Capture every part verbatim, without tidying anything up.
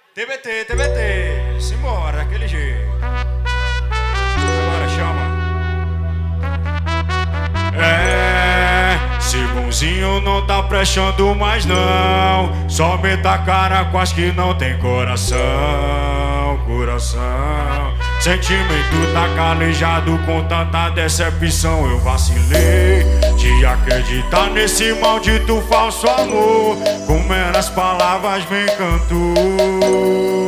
T B T, T B T, simbora, daquele jeito. Agora chama. É, se bonzinho não tá prestando mais não. Só meta a cara com as que não tem coração. Coração, sentimento tá calejado com tanta decepção. Eu vacilei de acreditar nesse maldito falso amor. Com meras palavras me encantou.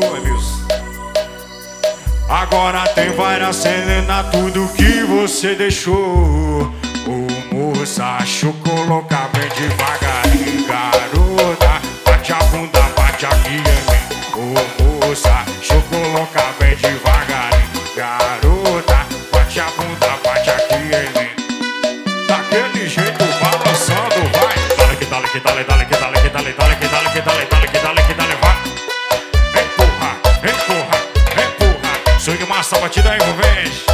Agora tem várias cenas, tudo que você deixou. Ô moça, colocar bem devagarinho. Garota, bate a bunda, bate aqui em mim. Ô moça, colocar bem devagarinho. Garota, bate a bunda, bate aqui em mim. Daquele jeito balançando, vai. Dale que dale que dale, dale que dale que dale, dale que dale que dale, dale que dale que dale, vai. Empurra, empurra, empurra. Swing massa, batida envolvente.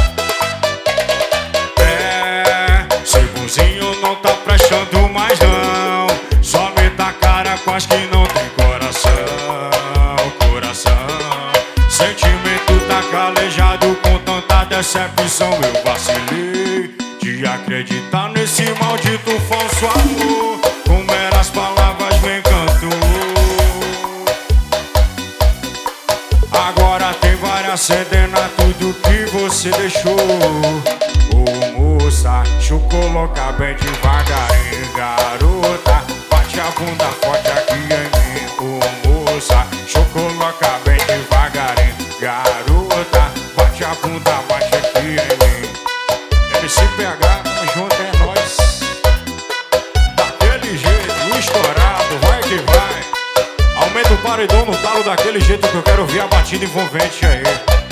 É, seu bonzinho não tá prestando mais não. Só meta a cara com as que não tem coração. Coração, sentimento tá calejado com tanta decepção. Eu vacilei de acreditar nesse maldito falso amor. Com meras palavras me encantou. Agora tem várias cenas, tudo que você deixou. Ô moça, deixa eu colocar bem devagarinho. Garota, bate a bunda forte aqui em mim. Ô moça, deixa eu colocar bem devagarinho. Garota, bate a bunda, bate aqui em mim. M C P H, tamo junto, é nóis. Daquele jeito, estourado, vai que vai. Aumenta o paredão no talo daquele jeito que eu quero ver a batida envolvente aí.